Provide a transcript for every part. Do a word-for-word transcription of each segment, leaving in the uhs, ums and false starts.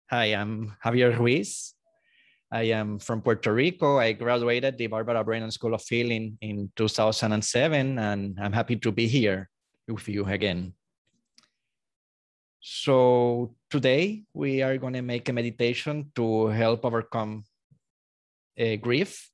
Hi, I'm Javier Ruiz. I am from Puerto Rico. I graduated the Barbara Brennan School of Healing in two thousand seven, and I'm happy to be here with you again. So today we are going to make a meditation to help overcome uh, grief.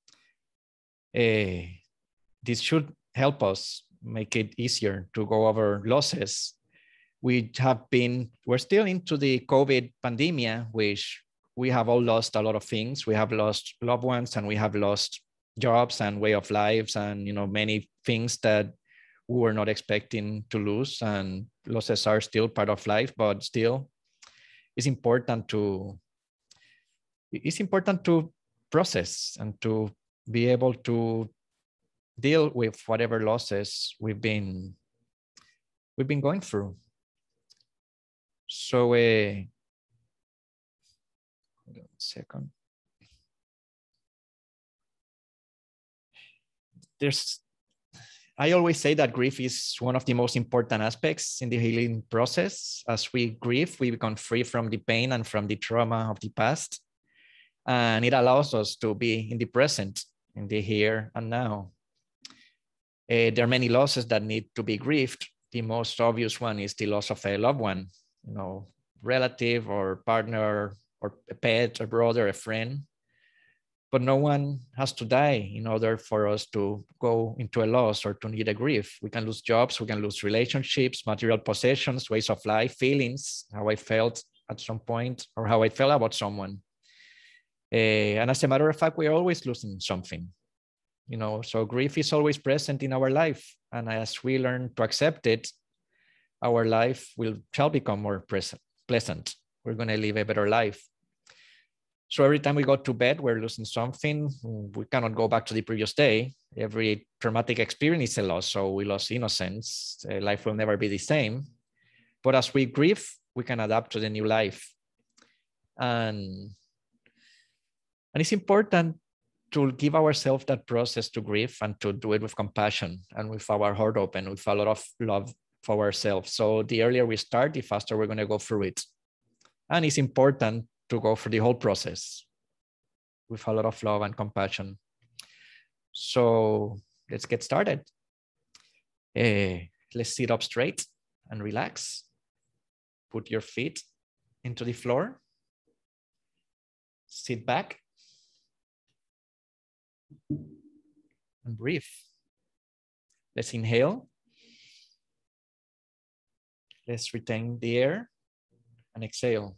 Uh, this should help us make it easier to go over losses. We have been, we're still into the COVID pandemic, which we have all lost a lot of things. We have lost loved ones, and we have lost jobs and way of lives, and you know many things that we were not expecting to lose. And losses are still part of life, but still, it's important to it's important to process and to be able to deal with whatever losses we've been we've been going through. So, uh, hold on a second. There's, I always say that grief is one of the most important aspects in the healing process. As we grieve, we become free from the pain and from the trauma of the past. And it allows us to be in the present, in the here and now. Uh, there are many losses that need to be grieved. The most obvious one is the loss of a loved one, you know, relative or partner or a pet, a brother, a friend. But no one has to die in order for us to go into a loss or to need a grief. We can lose jobs, we can lose relationships, material possessions, ways of life, feelings, how I felt at some point, or how I felt about someone. Uh, and as a matter of fact, we're always losing something. You know, so grief is always present in our life. And as we learn to accept it, our life will shall become more present, pleasant. We're going to live a better life. So every time we go to bed, we're losing something. We cannot go back to the previous day. Every traumatic experience is a loss. So we lost innocence. Uh, life will never be the same. But as we grieve, we can adapt to the new life. And, and it's important to give ourselves that process to grieve and to do it with compassion and with our heart open, with a lot of love for ourselves. So the earlier we start, the faster we're going to go through it. And it's important to go through the whole process with a lot of love and compassion. So let's get started. Uh, let's sit up straight and relax. Put your feet into the floor. Sit back and breathe. Let's inhale. Let's retain the air and exhale.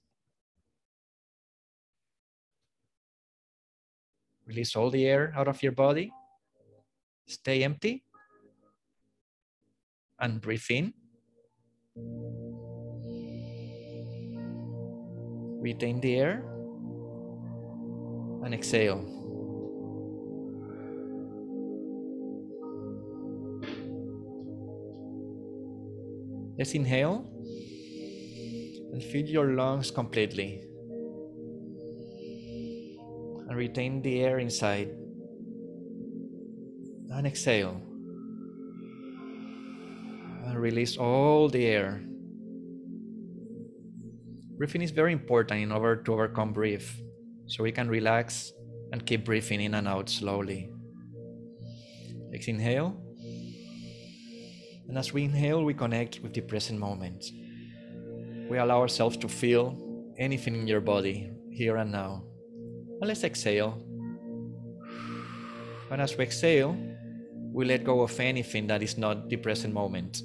Release all the air out of your body. Stay empty. And breathe in. Retain the air. And exhale. Let's inhale. And fill your lungs completely. And retain the air inside. And exhale. And release all the air. Breathing is very important in order to overcome grief, so we can relax and keep breathing in and out slowly. Let's inhale. And as we inhale, we connect with the present moment. We allow ourselves to feel anything in your body here and now. And let's exhale. And as we exhale, we let go of anything that is not the present moment.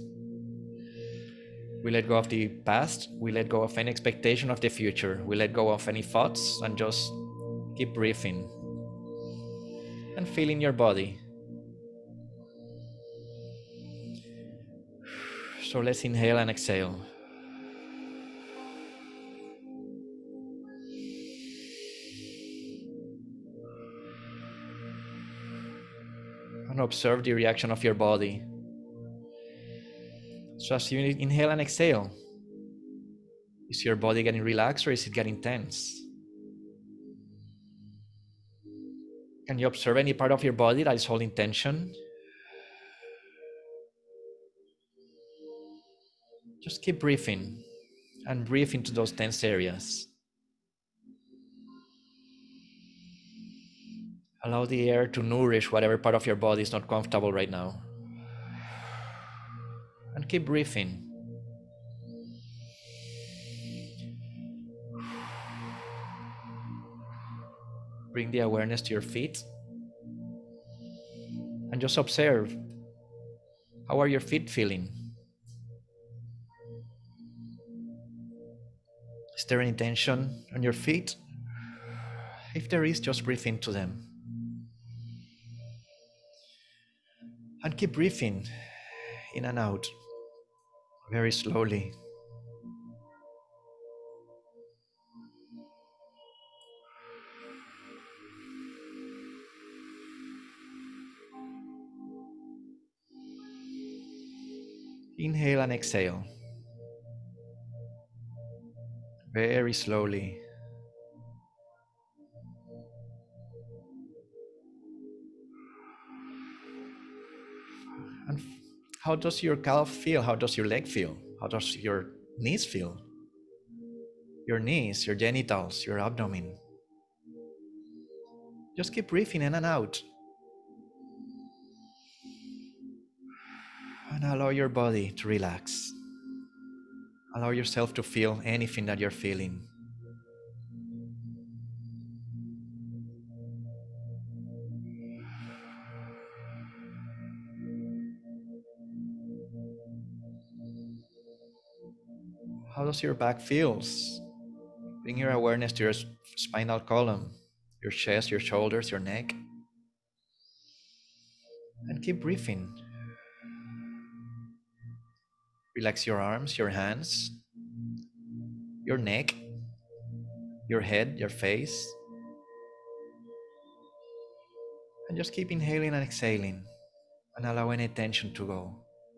We let go of the past. We let go of any expectation of the future. We let go of any thoughts and just keep breathing and feeling your body. So let's inhale and exhale. And observe the reaction of your body. So as you inhale and exhale, is your body getting relaxed or is it getting tense? Can you observe any part of your body that is holding tension? Just keep breathing and breathe into those tense areas. Allow the air to nourish whatever part of your body is not comfortable right now. And keep breathing. Bring the awareness to your feet. And just observe, how are your feet feeling? Is there any tension on your feet? If there is, just breathe into them. And keep breathing in and out, very slowly. Inhale and exhale, very slowly. And how does your calf feel? How does your leg feel? How does your knees feel? Your knees, your genitals, your abdomen. Just keep breathing in and out. And allow your body to relax. Allow yourself to feel anything that you're feeling. How does your back feel? Bring your awareness to your spinal column, your chest, your shoulders, your neck. And keep breathing. Relax your arms, your hands, your neck, your head, your face. And just keep inhaling and exhaling and allow any tension to go.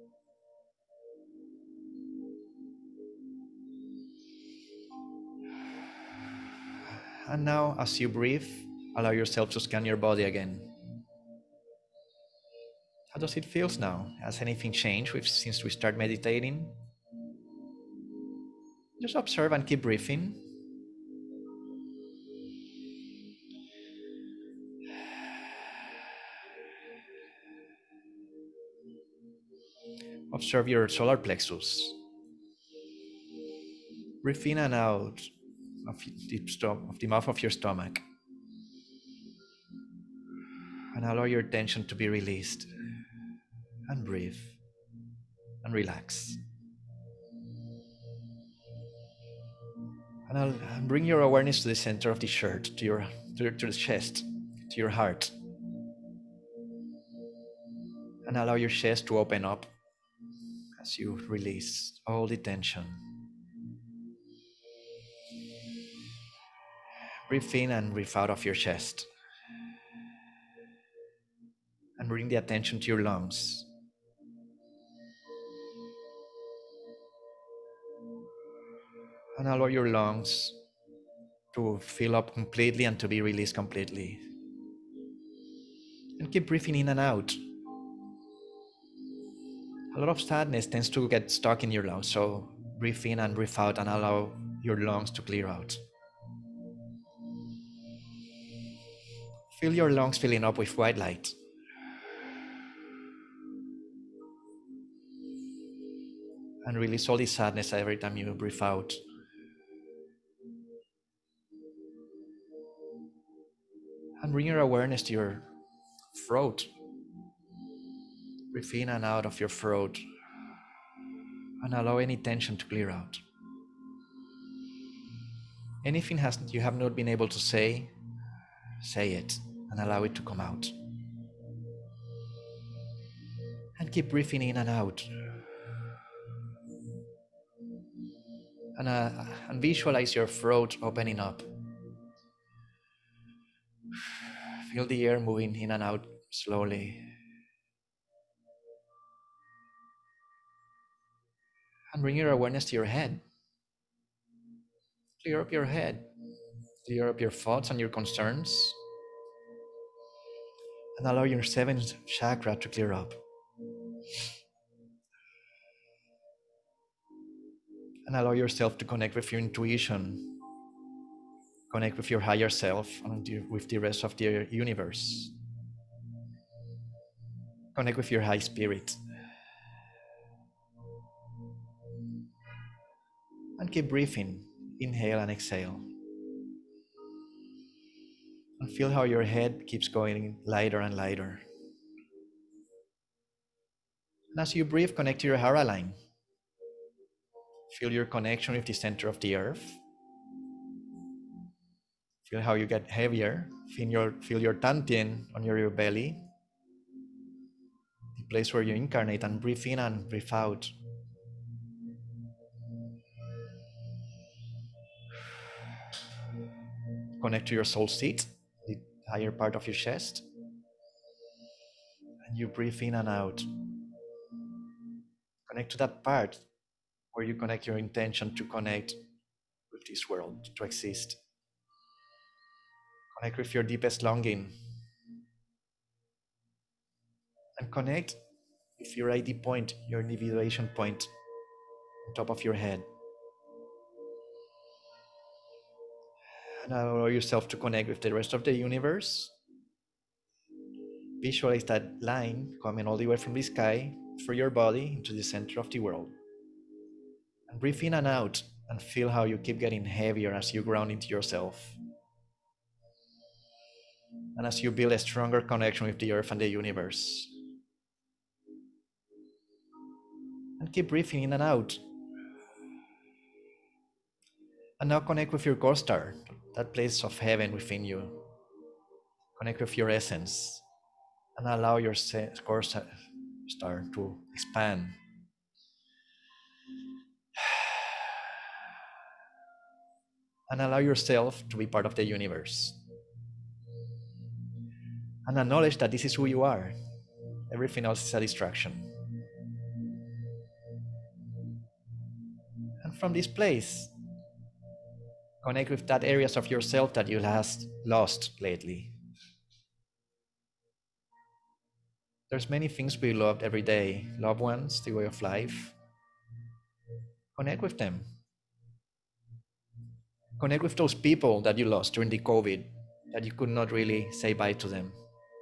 And now, as you breathe, allow yourself to scan your body again. How does it feel now? Has anything changed with, since we start meditating? Just observe and keep breathing. Observe your solar plexus. Breathe in and out of the, of the mouth of your stomach. And allow your tension to be released. And breathe. And relax. And I'll bring your awareness to the center of the shirt, to your, to, your, to the chest, to your heart. And allow your chest to open up as you release all the tension. Breathe in and breathe out of your chest. And bring the attention to your lungs. And allow your lungs to fill up completely and to be released completely. And keep breathing in and out. A lot of sadness tends to get stuck in your lungs, so breathe in and breathe out and allow your lungs to clear out. Feel your lungs filling up with white light. And release all the sadness every time you breathe out. And bring your awareness to your throat. Breathe in and out of your throat. And allow any tension to clear out. Anything has, you have not been able to say, say it and allow it to come out. And keep breathing in and out. And, uh, and visualize your throat opening up. Feel the air moving in and out slowly. And bring your awareness to your head. Clear up your head. Clear up your thoughts and your concerns. And allow your seventh chakra to clear up. And allow yourself to connect with your intuition. Connect with your higher self and with the rest of the universe. Connect with your high spirit. And keep breathing. Inhale and exhale. And feel how your head keeps going lighter and lighter. And as you breathe, connect to your Hara line. Feel your connection with the center of the earth. Feel how you get heavier. Feel your, feel your Tantien on your, your belly, the place where you incarnate, and breathe in and breathe out. Connect to your soul seat, the higher part of your chest. And you breathe in and out. Connect to that part where you connect your intention to connect with this world, to exist. Connect with your deepest longing. And connect with your I D point, your individuation point on top of your head. And allow yourself to connect with the rest of the universe. Visualize that line coming all the way from the sky through your body into the center of the world. And breathe in and out and feel how you keep getting heavier as you ground into yourself. And as you build a stronger connection with the earth and the universe. And keep breathing in and out. And now connect with your core star, that place of heaven within you. Connect with your essence. And allow your core star to expand. And allow yourself to be part of the universe. And acknowledge that this is who you are. Everything else is a distraction. And from this place, connect with that areas of yourself that you have lost lately. There's many things we loved every day. Loved ones, the way of life. Connect with them. Connect with those people that you lost during the COVID, that you could not really say bye to them.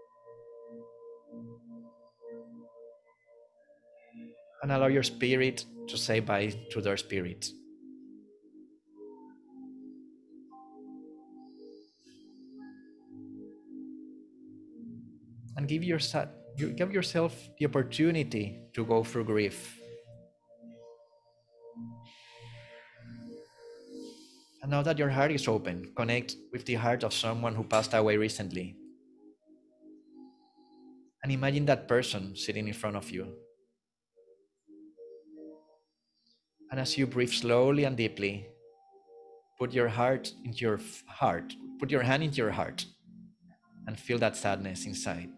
And allow your spirit to say bye to their spirit. And give yourself, give yourself the opportunity to go through grief. And now that your heart is open, connect with the heart of someone who passed away recently. And imagine that person sitting in front of you. And as you breathe slowly and deeply, put your heart into your heart, put your hand into your heart, and feel that sadness inside.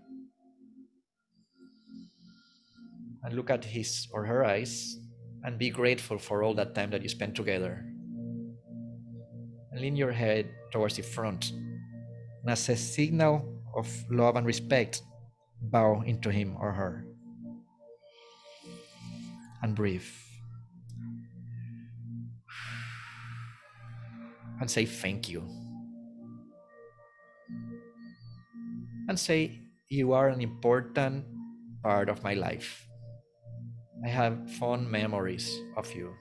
And look at his or her eyes and be grateful for all that time that you spent together. And lean your head towards the front. And as a signal of love and respect, bow into him or her. And breathe. And say thank you. And say, you are an important part of my life. I have fond memories of you.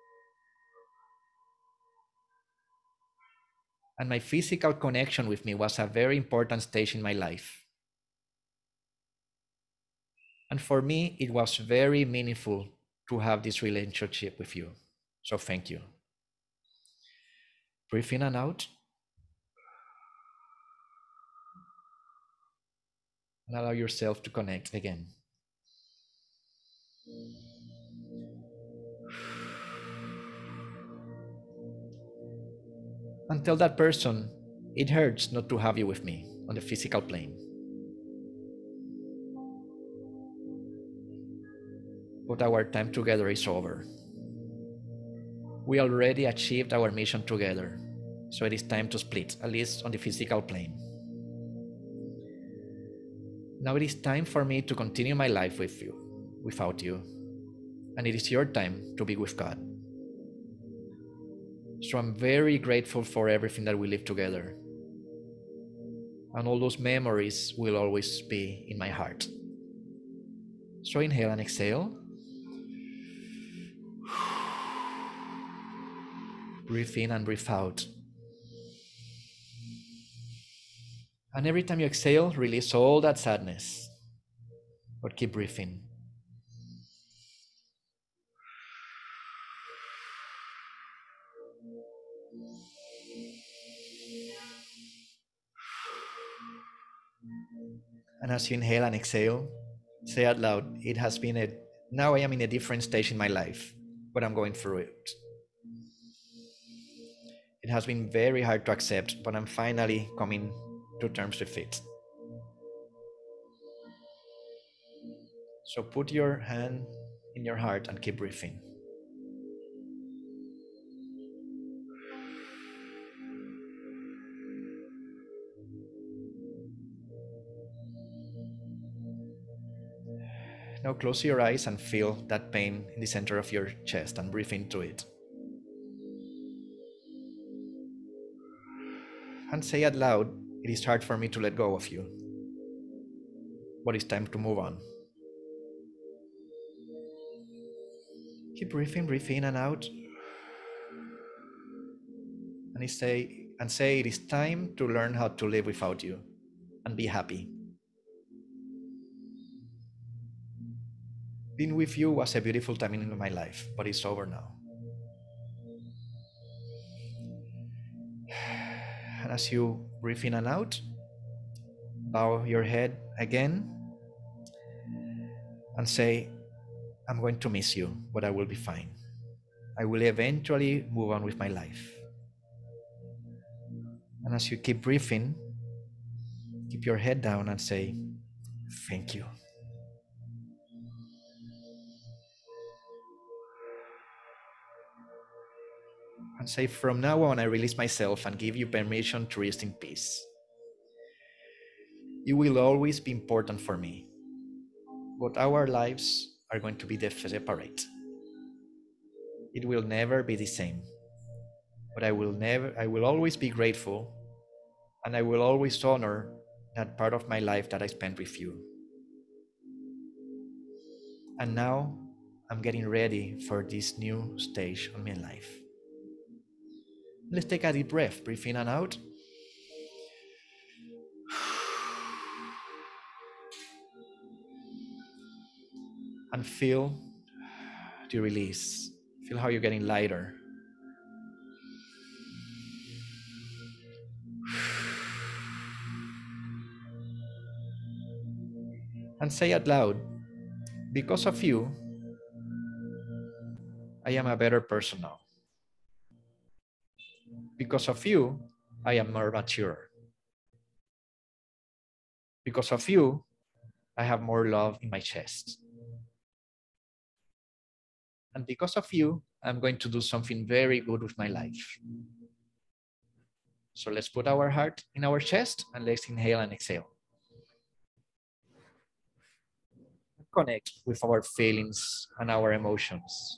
And my physical connection with me was a very important stage in my life. And for me, it was very meaningful to have this relationship with you. So thank you. Breathe in and out. And allow yourself to connect again. And tell that person, it hurts not to have you with me on the physical plane. But our time together is over. We already achieved our mission together, so it is time to split, at least on the physical plane. Now it is time for me to continue my life with you, without you, and it is your time to be with God. So I'm very grateful for everything that we live together. And all those memories will always be in my heart. So inhale and exhale. Breathe in and breathe out. And every time you exhale, release all that sadness. But keep breathing. And as you inhale and exhale, say out loud, it has been a, now I am in a different stage in my life, but I'm going through it. It has been very hard to accept, but I'm finally coming to terms with it. So put your hand in your heart and keep breathing. Now close your eyes and feel that pain in the center of your chest and breathe into it. And say out loud, it is hard for me to let go of you, but it's time to move on. Keep breathing, breathe in and out. And say, and say it is time to learn how to live without you and be happy. Being with you was a beautiful time in my life, but it's over now. And as you breathe in and out, bow your head again and say, I'm going to miss you, but I will be fine. I will eventually move on with my life. And as you keep breathing, keep your head down and say, thank you. And say, from now on, I release myself and give you permission to rest in peace. You will always be important for me, but our lives are going to be separate. It will never be the same, but I will never, I will always be grateful, and I will always honor that part of my life that I spent with you. And now I'm getting ready for this new stage of my life. Let's take a deep breath. Breathe in and out. And feel the release. Feel how you're getting lighter. And say out loud, because of you, I am a better person now. Because of you, I am more mature. Because of you, I have more love in my chest. And because of you, I'm going to do something very good with my life. So let's put our heart in our chest and let's inhale and exhale. Connect with our feelings and our emotions.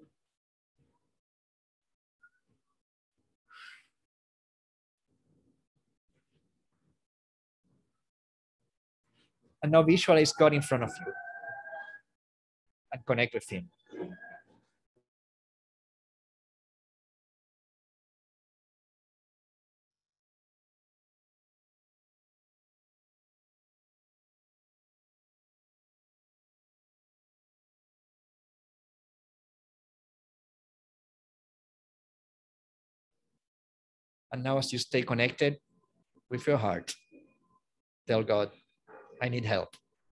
And now visualize God in front of you and connect with Him. And now as you stay connected with your heart, tell God, I need help.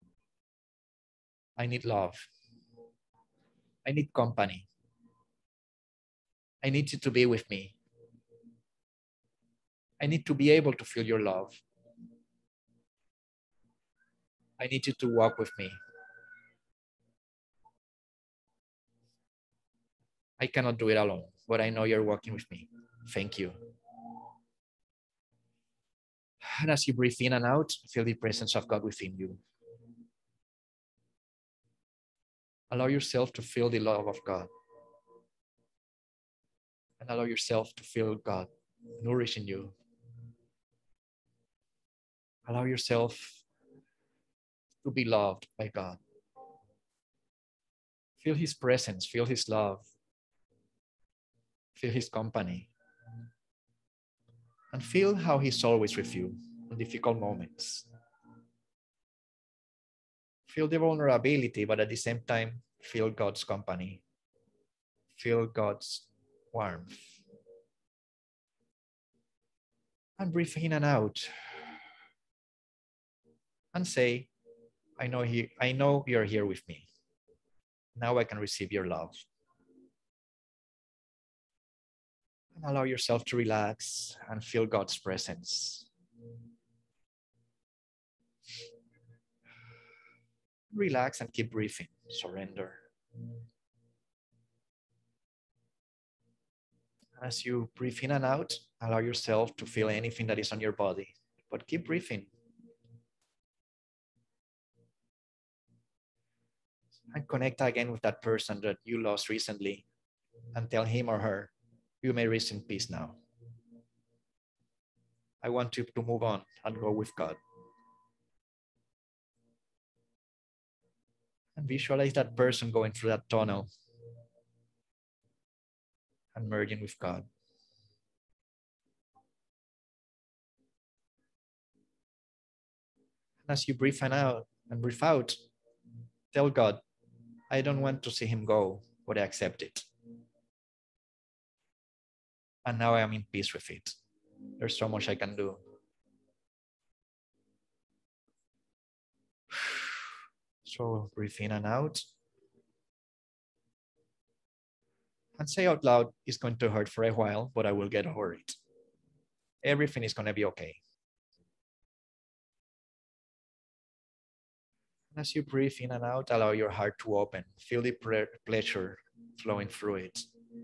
I need love. I need company. I need you to be with me. I need to be able to feel your love. I need you to walk with me. I cannot do it alone, but I know you're walking with me. Thank you. And as you breathe in and out, feel the presence of God within you. Allow yourself to feel the love of God. And allow yourself to feel God nourishing you. Allow yourself to be loved by God. Feel his presence, feel his love, feel his company. And feel how he's always with you in difficult moments. Feel the vulnerability, but at the same time, feel God's company. Feel God's warmth. And breathe in and out. And say, I know, he, I know you're here with me. Now I can receive your love. And allow yourself to relax and feel God's presence. Relax and keep breathing. Surrender. As you breathe in and out, allow yourself to feel anything that is on your body, but keep breathing. And connect again with that person that you lost recently and tell him or her, you may rest in peace now. I want you to move on and go with God. And visualize that person going through that tunnel and merging with God. And as you breathe in out and breathe out, tell God, I don't want to see him go, but I accept it. And now I am in peace with it. There's so much I can do. So breathe in and out. And say out loud, it's going to hurt for a while, but I will get over it. Everything is going to be okay. And as you breathe in and out, allow your heart to open. Feel the pleasure flowing through it.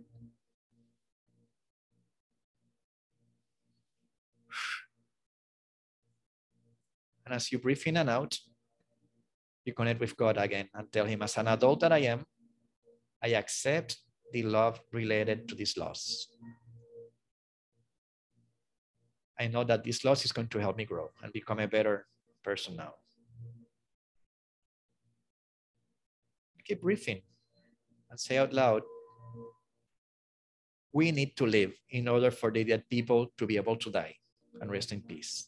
And as you breathe in and out, you connect with God again and tell him, as an adult that I am, I accept the love related to this loss. I know that this loss is going to help me grow and become a better person now. Keep breathing and say out loud, we need to live in order for the dead people to be able to die and rest in peace.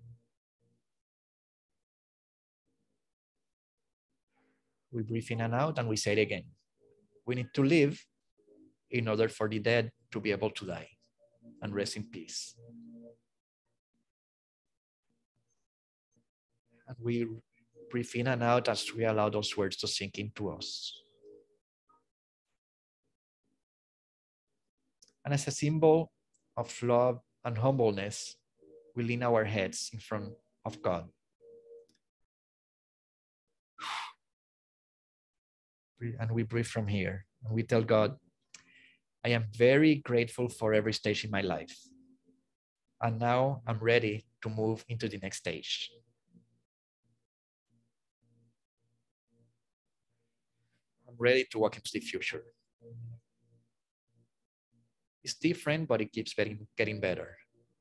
We breathe in and out and we say it again. We need to live in order for the dead to be able to die and rest in peace. And we breathe in and out as we allow those words to sink into us. And as a symbol of love and humbleness, we lean our heads in front of God. And we breathe from here. And we tell God, I am very grateful for every stage in my life. And now I'm ready to move into the next stage. I'm ready to walk into the future. It's different, but it keeps getting, getting better.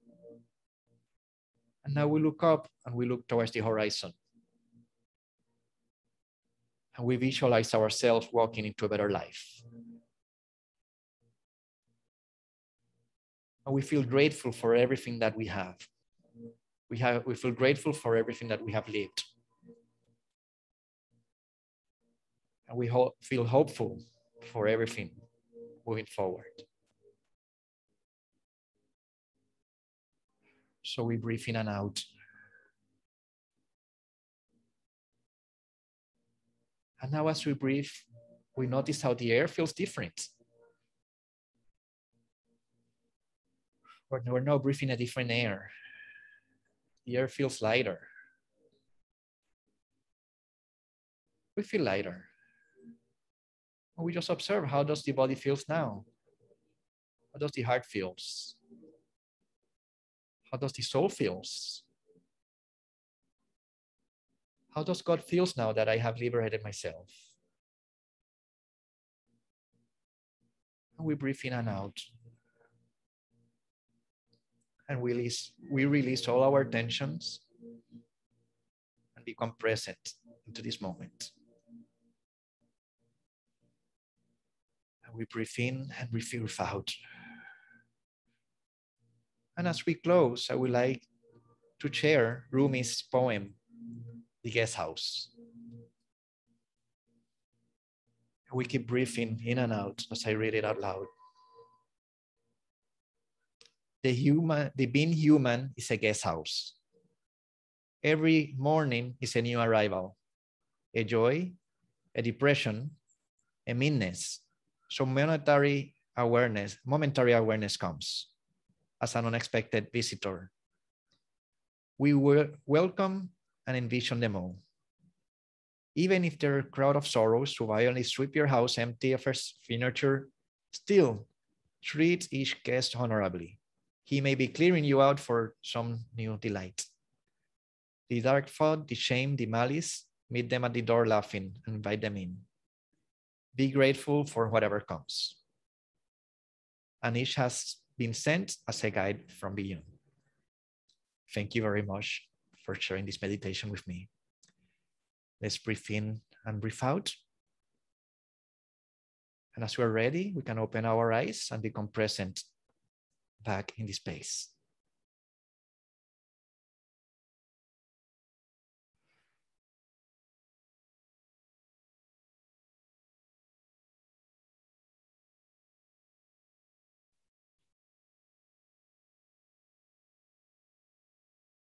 And now we look up and we look towards the horizon. And we visualize ourselves walking into a better life. And we feel grateful for everything that we have. We have, we feel grateful for everything that we have lived. And we ho- feel hopeful for everything moving forward. So we breathe in and out. And now as we breathe, we notice how the air feels different. We're now breathing a different air. The air feels lighter. We feel lighter. And we just observe, how does the body feels now? How does the heart feels? How does the soul feels? How does God feels now that I have liberated myself? And we breathe in and out. and we release, we release all our tensions and become present into this moment. And we breathe in and we breathe out. And as we close, I would like to share Rumi's poem, The Guest House. We keep breathing in and out as I read it out loud. The human, the being human is a guest house. Every morning is a new arrival, a joy, a depression, a meanness. So momentary awareness, momentary awareness comes as an unexpected visitor. We will welcome and envision them all. Even if they're a crowd of sorrows who violently sweep your house empty of its furniture, still treat each guest honorably. He may be clearing you out for some new delight. The dark thought, the shame, the malice, meet them at the door laughing and invite them in. Be grateful for whatever comes. And each has been sent as a guide from beyond. Thank you very much for sharing this meditation with me. Let's breathe in and breathe out. And as we're ready, we can open our eyes and become present back in the space.